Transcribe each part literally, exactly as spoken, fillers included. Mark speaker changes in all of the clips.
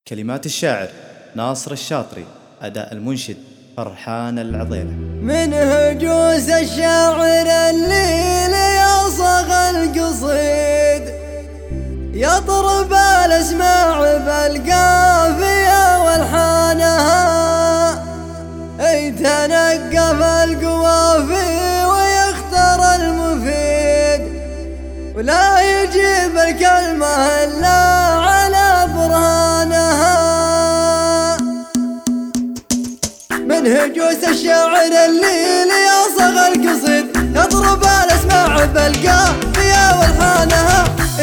Speaker 1: كلمات الشاعر ناصر الشاطري، أداء المنشد فرحان العضيلة.
Speaker 2: من هجوس الشاعر الليل يصغ القصيد، يطرب الاسماع بالقافية والحانها، يتنقف القوافي ويختار المفيد، ولا يجيب الكلمة إلا على برهانها. من هجوس الشاعر الليل يصغ القصيد، يضرب الاسماع بالقافية والحانها،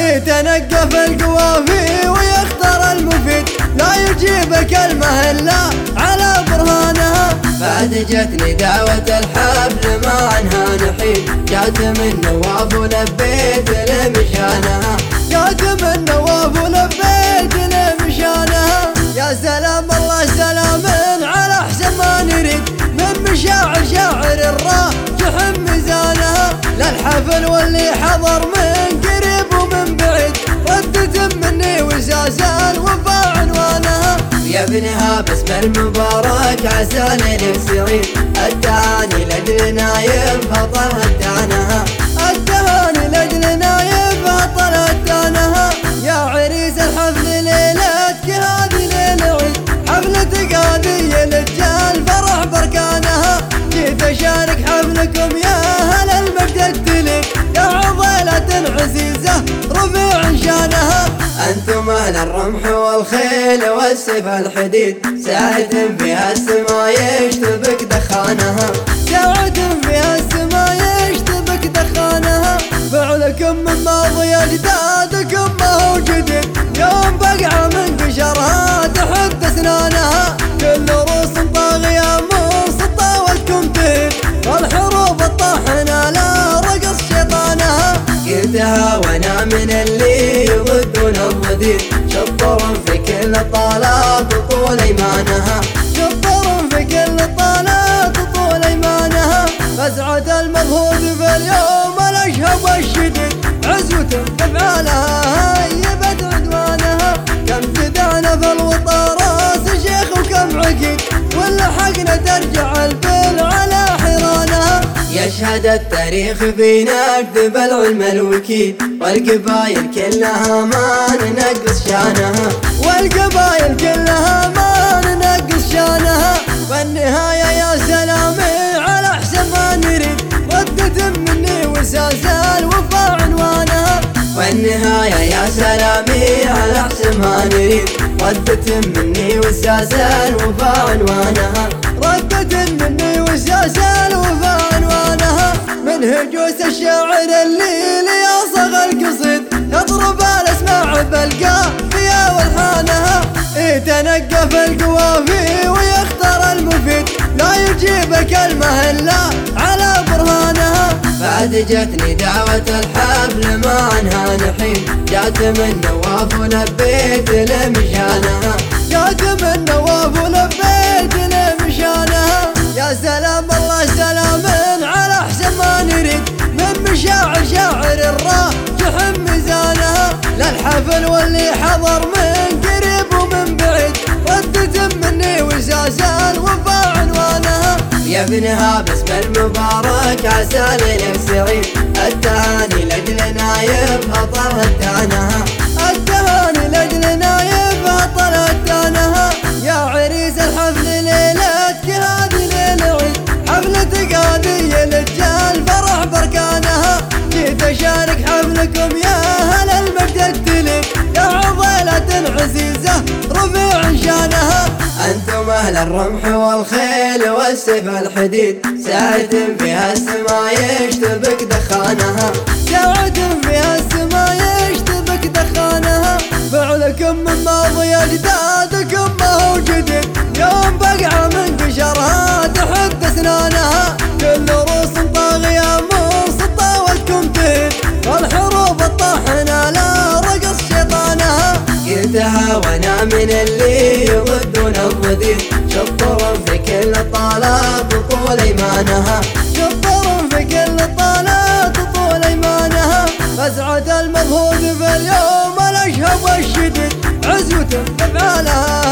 Speaker 2: يتنقف القوافي ويختار المفيد، لا يجيب كلمة إلا على برهانها.
Speaker 3: بعد جتني دعوة الحفل ما عنها نحيد، جات من نواف ولبيت لمشانها،
Speaker 2: جات من نواف ولبيت لمشانها. يا سلام الله سلام على احسن ما نريد، من مشاعر شاعر الراجح ميزانها، للحفل واللي حضر من قريب ومن بعيد، ردت مني وساسان وفا عنوانها.
Speaker 3: يا ابنها باسم المبارك عسى ليلك سعيد، التهاني لاجل نايف هطل هتانها،
Speaker 2: التهاني لاجل نايف هطل هتانها. يا عريس الحفل ليلتك هذه ليلة عيد، حفلتك هذه للجال فرح بركانها، جيت اشارك حفلكم يا اهل المجد الدليل، يا عضيلة عزيزة رفيع شانها.
Speaker 3: أنتم أهل الرمح والخيل والسيف الحديد، ساعة فيها السما يشتبك دخانها،
Speaker 2: ساعة فيها السما يشتبك دخانها. فعلكم من ماضي أجدادكم ما هو جديد، يوم بقعة من قشرها تحد أسنانها، كل روس طاغية منصطة والكم تهد، والحروب الطاحنة لا رقص شيطانها.
Speaker 3: قلتها وانا من اللي يضدون الضديد، شطر في كل الطالات طول ايمانها،
Speaker 2: شطر في كل الطالات طول ايمانها. فزعة المضهود في اليوم الاشهب والشديد، عزوة بافعالها هيبت عدوانها. كم تدعنا في الوطا راس شيخ وكم عقيد، واللحقنا ترجع البل على حيرانها.
Speaker 3: يشهد التاريخ في نقد بالعلم الوكيد، والقبايل كلها ما ننقص شانها،
Speaker 2: والقبايل كلها ما ننقص شانها. والنهاية يا سلامي على احسن ما نريد، ردت مني وساسة الوفا عنوانها.
Speaker 3: والنهاية يا سلامي على احسن ما نريد، ردت مني وساسة الوفا عنوانها،
Speaker 2: ردت مني وساسة الوفا عنوانها. من هجوس الشاعر الليل يصغ القصيد، يضرب الاسماع بالقافية والحانها، يتنقف القوافي ويختار المفيد، لا يجيب كلمة إلا على برهانها.
Speaker 3: بعد جتني دعوة الحفل ما عنها نحيد، جات من نواف ولبيت لمشانها،
Speaker 2: جات من نواف ولبيت لمشانها. يا سلام الله سلام على احسن ما نريد، من مشاعر شاعر الراجح ميزانها، للحفل واللي حضر من قريب ومن بعيد، ردت مني وساسان وفا عنوانها.
Speaker 3: يا ابنها باسم المبارك عسى ليلك سعيد، التهاني لاجل نايف هطل هتانها،
Speaker 2: التهاني لاجل نايف هطل هتانها. يا عريس الحفل ليلتك هذه ليلة عيد، حفلتك هذه للجال فرح بركانها، جيت اشارك حفلكم يا اهل المجد الدليل، يا عضيلة عزيزة رفيع شانها.
Speaker 3: أنتم أهل الرمح والخيل والسيف الحديد، ساعة فيها السما يشتبك دخانها،
Speaker 2: ساعة فيها السما يشتبك دخانها. فعلكم من ماضي أجدادكم ما هو جديد، يوم بقعة من قشرها تحد أسنانها، كل روس طاغية منصطة والكم تهد، والحروب الطاحنة لا رقص شيطانها.
Speaker 3: قلتها وانا من اللي يضدون الضديد، شطر في كل الطالات طول ايمانها،
Speaker 2: شطر في كل الطالات طول ايمانها. فزعة المضهود في اليوم الاشهب والشديد، عزوة بافعالها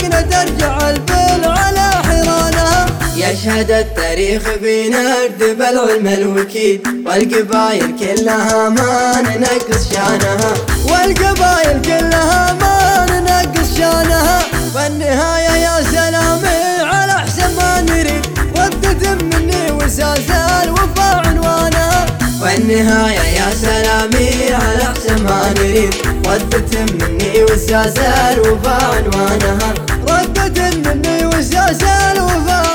Speaker 2: فينا ترجع البل على حرانها.
Speaker 3: يشهد التاريخ فينا اردب العلم الوكيد، والقبايل كلها ما ننقص شانها،
Speaker 2: والقبايل كلها ما ننقص شانها. والنهاية يا سلامي على احسن ما نريد، ردة مني وساس الوفا عنوانها.
Speaker 3: والنهاية يا سلامي على احسن ما نريد، ردة مني وساس الوفا عنوانها،
Speaker 2: ردة مني وساس الوفا